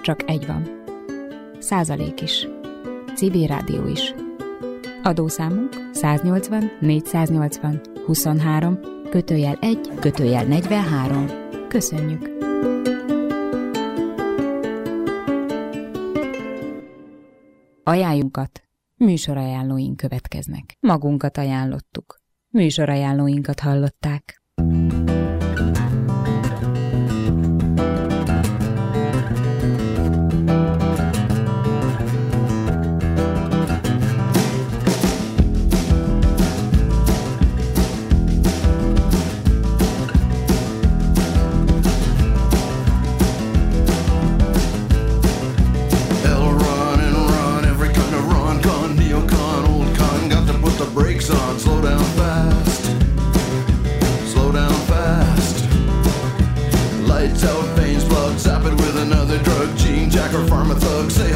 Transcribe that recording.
csak egy van. Százalék is. Civil rádió is. Adószámunk 180 480 23 /1 /43. Köszönjük! Ajánljunkat, műsorajánlóink következnek. Magunkat ajánlottuk. Műsorajánlóinkat hallották. Lights out, veins plugged, zap it with another drug. Gene Jacker, pharma thug, say